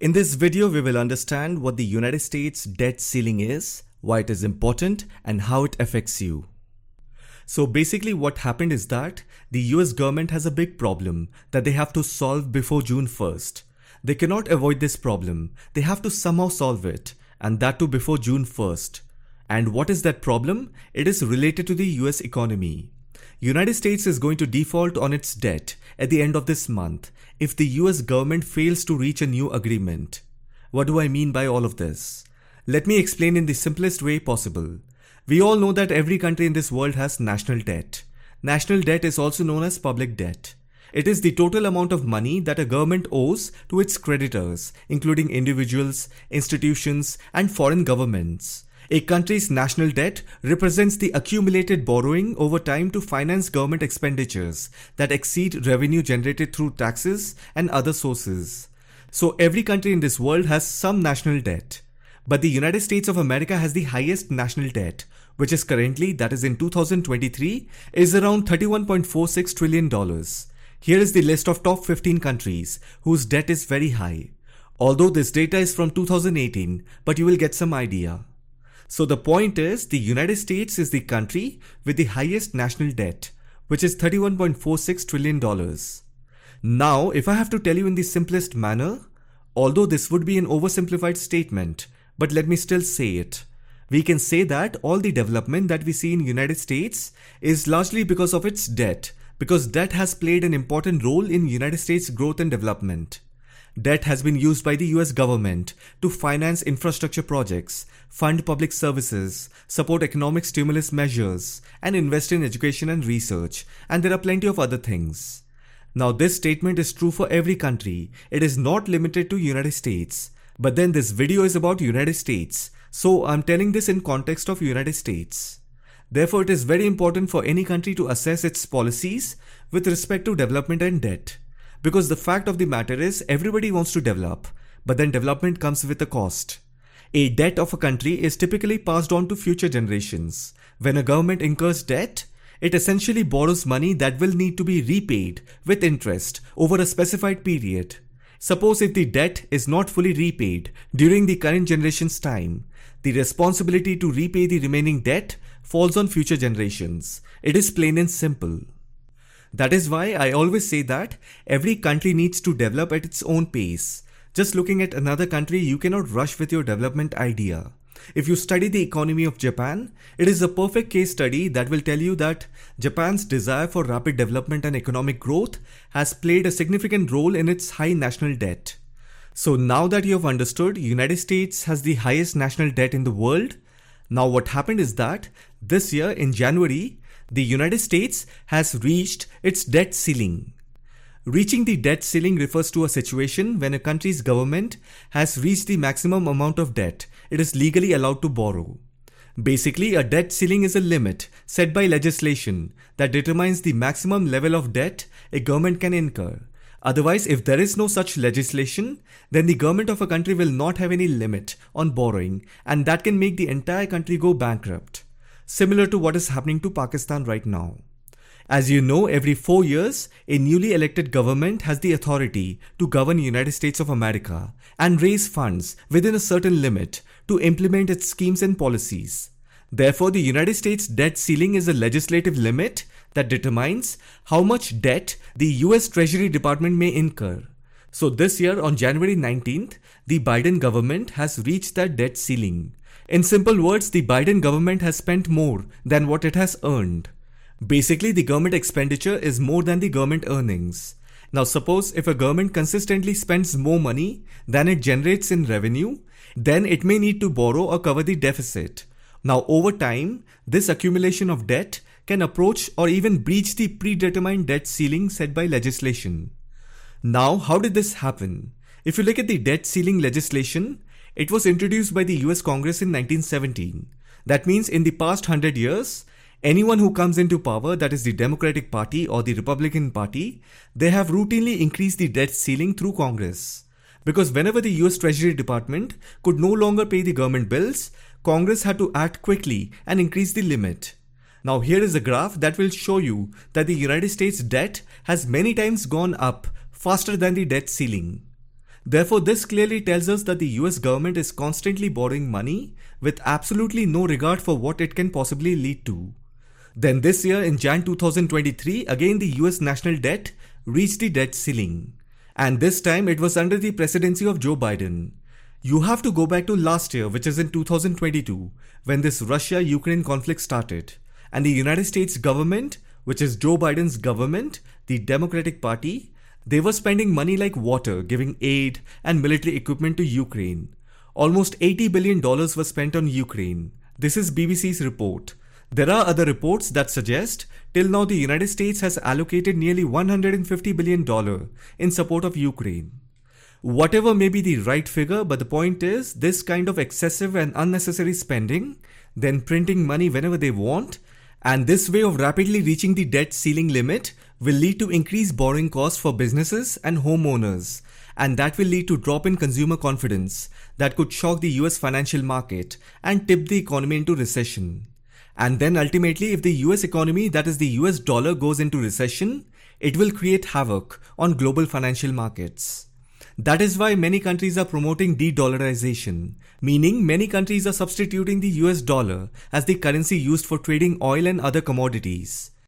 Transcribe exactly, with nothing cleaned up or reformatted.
In this video, we will understand what the United States debt ceiling is, why it is important, and how it affects you. So basically what happened is that the U S government has a big problem that they have to solve before June first. They cannot avoid this problem. They have to somehow solve it, and that too before June first. And what is that problem? It is related to the U S economy. United States is going to default on its debt at the end of this month if the U S government fails to reach a new agreement. What do I mean by all of this? Let me explain in the simplest way possible. We all know that every country in this world has national debt. National debt is also known as public debt. It is the total amount of money that a government owes to its creditors, including individuals, institutions, and foreign governments. A country's national debt represents the accumulated borrowing over time to finance government expenditures that exceed revenue generated through taxes and other sources. So every country in this world has some national debt. But the United States of America has the highest national debt, which is currently, that is in two thousand twenty-three, is around thirty-one point four six trillion dollars. Here is the list of top fifteen countries whose debt is very high. Although this data is from two thousand eighteen, but you will get some idea. So the point is, the United States is the country with the highest national debt, which is thirty-one point four six trillion dollars. Now, if I have to tell you in the simplest manner, although this would be an oversimplified statement, but let me still say it. We can say that all the development that we see in United States is largely because of its debt, because debt has played an important role in United States growth and development. Debt has been used by the U S government to finance infrastructure projects, fund public services, support economic stimulus measures, and invest in education and research, and there are plenty of other things. Now this statement is true for every country. It is not limited to United States. But then this video is about United States, so I'm telling this in context of United States. Therefore, it is very important for any country to assess its policies with respect to development and debt. Because the fact of the matter is, everybody wants to develop, but then development comes with a cost. A debt of a country is typically passed on to future generations. When a government incurs debt, it essentially borrows money that will need to be repaid with interest over a specified period. Suppose if the debt is not fully repaid during the current generation's time, the responsibility to repay the remaining debt falls on future generations. It is plain and simple. That is why I always say that every country needs to develop at its own pace. Just looking at another country, you cannot rush with your development idea. If you study the economy of Japan, it is a perfect case study that will tell you that Japan's desire for rapid development and economic growth has played a significant role in its high national debt. So now that you have understood United States has the highest national debt in the world, now what happened is that this year in January, the United States has reached its debt ceiling. Reaching the debt ceiling refers to a situation when a country's government has reached the maximum amount of debt it is legally allowed to borrow. Basically, a debt ceiling is a limit set by legislation that determines the maximum level of debt a government can incur. Otherwise, if there is no such legislation, then the government of a country will not have any limit on borrowing, and that can make the entire country go bankrupt. Similar to what is happening to Pakistan right now. As you know, every four years, a newly elected government has the authority to govern the United States of America and raise funds within a certain limit to implement its schemes and policies. Therefore, the United States debt ceiling is a legislative limit that determines how much debt the U S Treasury Department may incur. So this year on January nineteenth, the Biden government has reached that debt ceiling. In simple words, the Biden government has spent more than what it has earned. Basically, the government expenditure is more than the government earnings. Now suppose if a government consistently spends more money than it generates in revenue, then it may need to borrow or cover the deficit. Now over time, this accumulation of debt can approach or even breach the predetermined debt ceiling set by legislation. Now, how did this happen? If you look at the debt ceiling legislation, it was introduced by the U S Congress in nineteen seventeen. That means in the past one hundred years, anyone who comes into power, that is the Democratic Party or the Republican Party, they have routinely increased the debt ceiling through Congress. Because whenever the U S Treasury Department could no longer pay the government bills, Congress had to act quickly and increase the limit. Now here is a graph that will show you that the United States debt has many times gone up faster than the debt ceiling. Therefore, this clearly tells us that the U S government is constantly borrowing money with absolutely no regard for what it can possibly lead to. Then this year in January two thousand twenty-three, again the U S national debt reached the debt ceiling. And this time it was under the presidency of Joe Biden. You have to go back to last year, which is in two thousand twenty-two, when this Russia-Ukraine conflict started. And the United States government, which is Joe Biden's government, the Democratic Party, they were spending money like water, giving aid and military equipment to Ukraine. Almost eighty billion dollars was spent on Ukraine. This is B B C's report. There are other reports that suggest till now the United States has allocated nearly one hundred fifty billion dollars in support of Ukraine. Whatever may be the right figure, but the point is this kind of excessive and unnecessary spending, then printing money whenever they want, and this way of rapidly reaching the debt ceiling limit will lead to increased borrowing costs for businesses and homeowners, and that will lead to drop in consumer confidence that could shock the U S financial market and tip the economy into recession. And then ultimately, if the U S economy, that is the U S dollar, goes into recession, it will create havoc on global financial markets. That is why many countries are promoting de-dollarization, meaning many countries are substituting the U S dollar as the currency used for trading oil and other commodities.